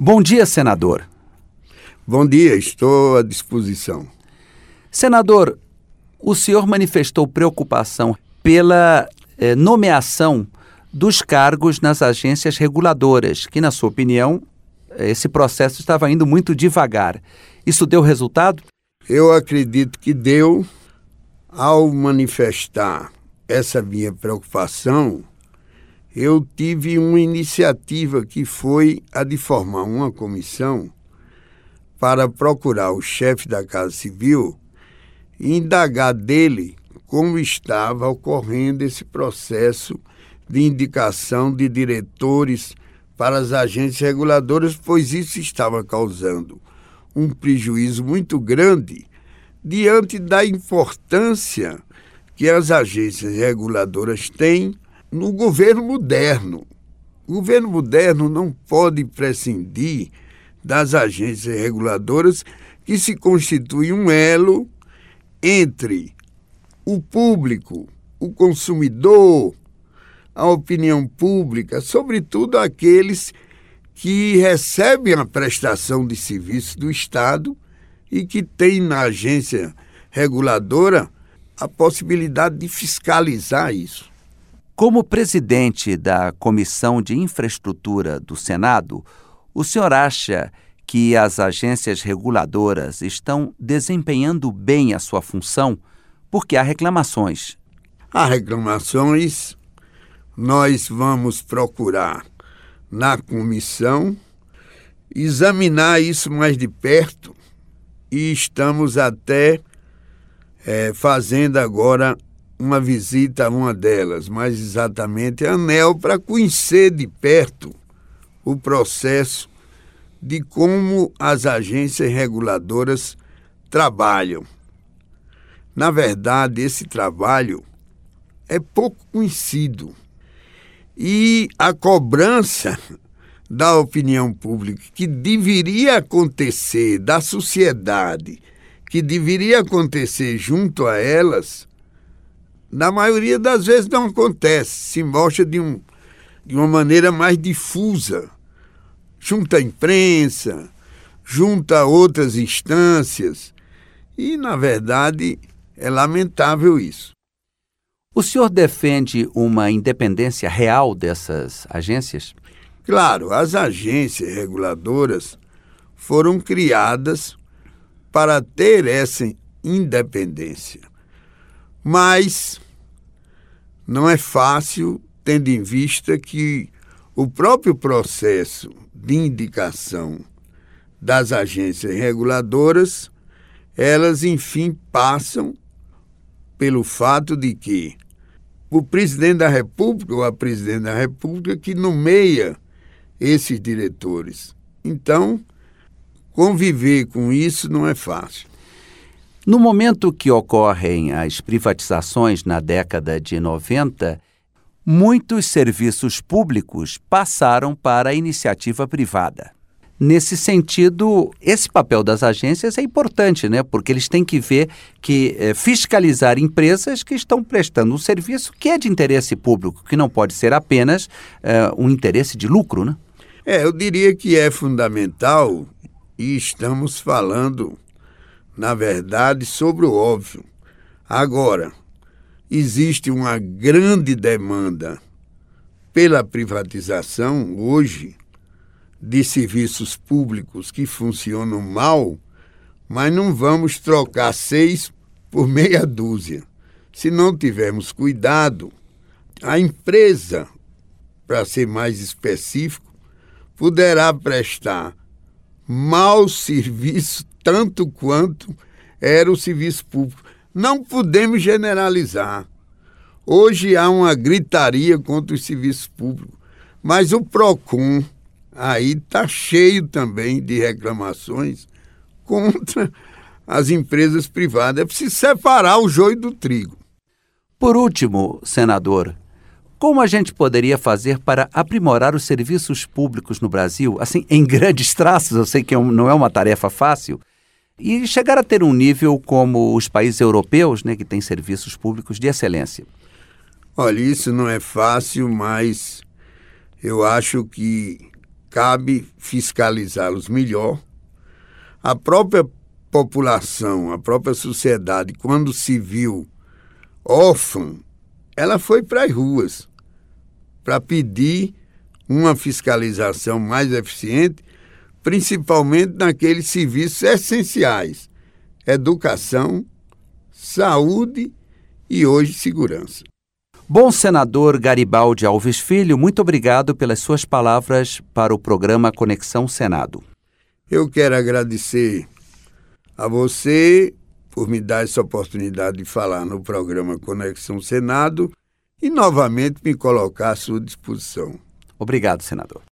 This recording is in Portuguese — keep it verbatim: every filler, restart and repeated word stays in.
Bom dia, senador. Bom dia, estou à disposição. Senador, o senhor manifestou preocupação pela eh, nomeação dos cargos nas agências reguladoras, que, na sua opinião, esse processo estava indo muito devagar. Isso deu resultado? Eu acredito que deu. Ao manifestar essa minha preocupação, eu tive uma iniciativa que foi a de formar uma comissão para procurar o chefe da Casa Civil e indagar dele como estava ocorrendo esse processo de indicação de diretores para as agências reguladoras, pois isso estava causando um prejuízo muito grande diante da importância que as agências reguladoras têm no governo moderno. O governo moderno não pode prescindir das agências reguladoras, que se constituem um elo entre o público, o consumidor, a opinião pública, sobretudo aqueles que recebem a prestação de serviço do Estado e que têm na agência reguladora a possibilidade de fiscalizar isso. Como presidente da Comissão de Infraestrutura do Senado, o senhor acha que as agências reguladoras estão desempenhando bem a sua função? Porque há reclamações. Há reclamações, nós vamos procurar na comissão examinar isso mais de perto e estamos até é, fazendo agora uma visita a uma delas, mais exatamente a ANEEL, para conhecer de perto o processo de como as agências reguladoras trabalham. Na verdade, esse trabalho é pouco conhecido e a cobrança da opinião pública que deveria acontecer, da sociedade, que deveria acontecer junto a elas, na maioria das vezes não acontece, se mostra de, um, de uma maneira mais difusa, junto à imprensa, junto a outras instâncias, e, na verdade, é lamentável isso. O senhor defende uma independência real dessas agências? Claro, as agências reguladoras foram criadas para ter essa independência. Mas não é fácil, tendo em vista que o próprio processo de indicação das agências reguladoras, elas, enfim, passam pelo fato de que o presidente da República ou a presidente da República que nomeia esses diretores. Então, conviver com isso não é fácil. No momento que ocorrem as privatizações na década de noventa, muitos serviços públicos passaram para a iniciativa privada. Nesse sentido, esse papel das agências é importante, né? Porque eles têm que ver que eh, fiscalizar empresas que estão prestando um serviço que é de interesse público, que não pode ser apenas eh, um interesse de lucro, né? É, eu diria que é fundamental e estamos falando, na verdade, sobre o óbvio. Agora, existe uma grande demanda pela privatização hoje de serviços públicos que funcionam mal, mas não vamos trocar seis por meia dúzia. Se não tivermos cuidado, a empresa, para ser mais específico, poderá prestar mau serviço tanto quanto era o serviço público. Não podemos generalizar. Hoje há uma gritaria contra os serviços públicos, mas o PROCON aí está cheio também de reclamações contra as empresas privadas. É preciso separar o joio do trigo. Por último, senador, como a gente poderia fazer para aprimorar os serviços públicos no Brasil, assim, em grandes traços, eu sei que não é uma tarefa fácil, e chegar a ter um nível como os países europeus, né, que têm serviços públicos de excelência? Olha, isso não é fácil, mas eu acho que cabe fiscalizá-los melhor. A própria população, a própria sociedade, quando se viu órfã, ela foi para as ruas para pedir uma fiscalização mais eficiente, principalmente naqueles serviços essenciais: educação, saúde e hoje segurança. Bom senador Garibaldi Alves Filho, muito obrigado pelas suas palavras para o programa Conexão Senado. Eu quero agradecer a você por me dar essa oportunidade de falar no programa Conexão Senado e novamente me colocar à sua disposição. Obrigado, senador.